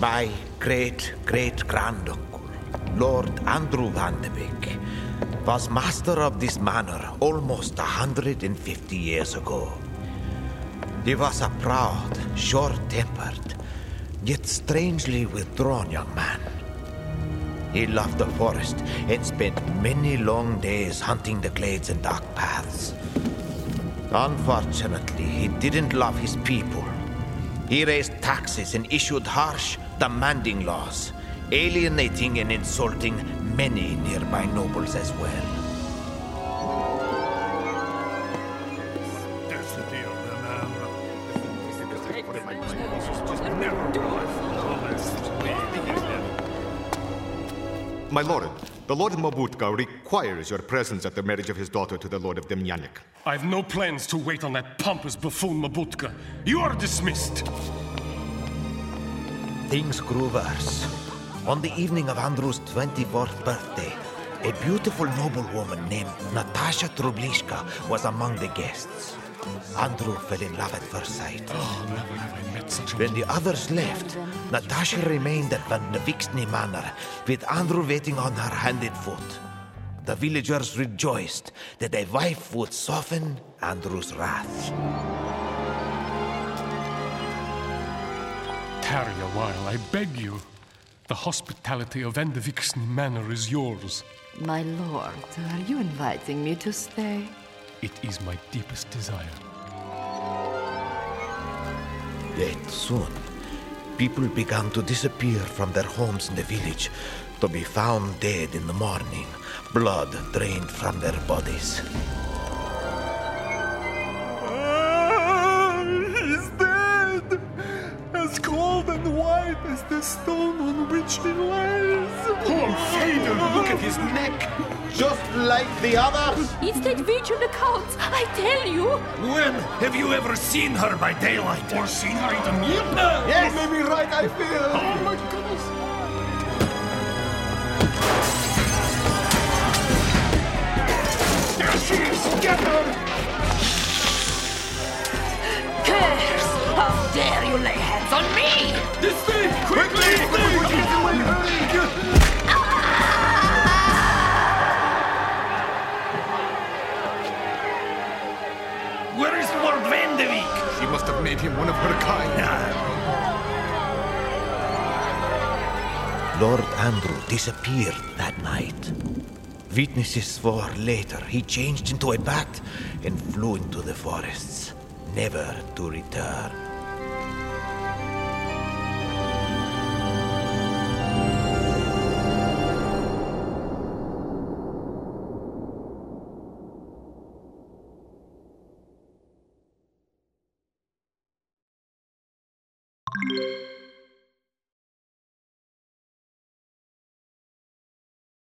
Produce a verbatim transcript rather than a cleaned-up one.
My great-great-granduncle, Lord Andrew van de Beek, was master of this manor almost a hundred and fifty years ago. He was a proud, short-tempered, yet strangely withdrawn young man. He loved the forest and spent many long days hunting the glades and dark paths. Unfortunately, he didn't love his people. He raised taxes and issued harsh, demanding laws, alienating and insulting many nearby nobles as well. My lord, the Lord Mabutka requires your presence at the marriage of his daughter to the Lord of Demyanik. I've no plans to wait on that pompous buffoon Mabutka. You are dismissed. Things grew worse. On the evening of Andrew's twenty-fourth birthday, a beautiful noblewoman named Natasha Trublishka was among the guests. Andrew fell in love at first sight. Oh, never have I met such a... When the others left, Natasha remained at Van de Vixney Manor, with Andrew waiting on her hand and foot. The villagers rejoiced that a wife would soften Andrew's wrath. Tarry a while, I beg you. The hospitality of Van de Vixney Manor is yours. My lord, are you inviting me to stay? It is my deepest desire. Yet soon, people began to disappear from their homes in the village, to be found dead in the morning, blood drained from their bodies. Ah, he's dead! As cold and white as the stone on which he lies. Poor Fader, look at his neck! Just like the others! It's that witch on the couch, I tell you! When have you ever seen her by daylight? Or seen her eat a meal? Yes! You may be right, I fear. Oh my goodness! There she is! Get her! Curse! How dare you lay hands on me! This thing! Quickly! Get away, hurry! Where is Lord Van de Beek? She must have made him one of her kind. Lord Andrew disappeared that night. Witnesses swore later he changed into a bat and flew into the forests, never to return. Thank you.